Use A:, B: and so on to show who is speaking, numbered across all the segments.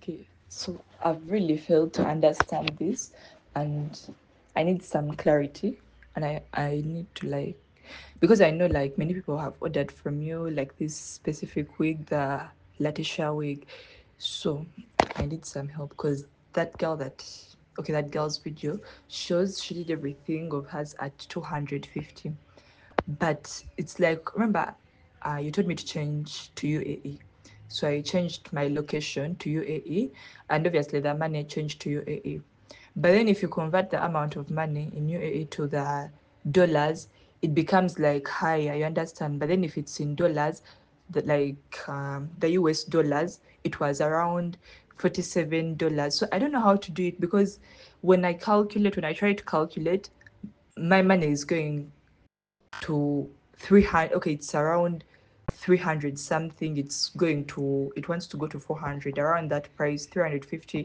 A: Okay, so I've really failed to understand this, and I need some clarity, and I need to like, because I know like many people have ordered from you like this specific wig, the Letitia wig. So I need some help because that girl that okay, that girl's video shows she did everything of hers at 250. But it's like, remember, you told me to change to UAE. So I changed my location to UAE, and obviously the money changed to UAE. But then if you convert the amount of money in UAE to the dollars, it becomes like higher, you understand? But then if it's in dollars, the US dollars, it was around $47. So I don't know how to do it because when I try to calculate, my money is going to 300. Okay, it's around 300 something. It wants to go to 400, around that price, 350.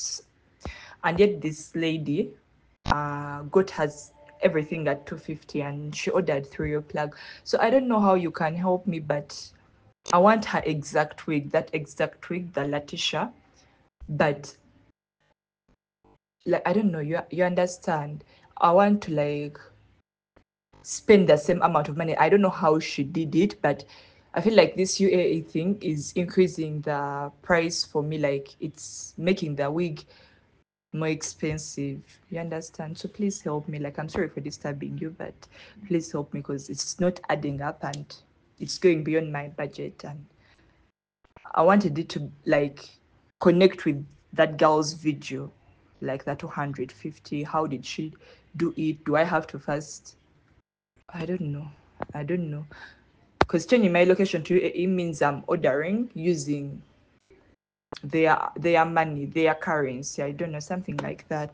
A: And yet this lady got has everything at 250, and she ordered through your plug. So I don't know how you can help me, but I want her exact wig, that exact wig, the Letitia. But like, I don't know, you understand, I want to like spend the same amount of money. I don't know how she did it, but I feel like this UAE thing is increasing the price for me. Like, it's making the wig more expensive. You understand? So please help me. Like, I'm sorry for disturbing you, but please help me because it's not adding up and it's going beyond my budget. And I wanted it to like connect with that girl's video, like that 250. How did she do it? Do I have to first? I don't know. I don't know. Because changing my location to UAE means I'm ordering using their money, their currency. I don't know, something like that.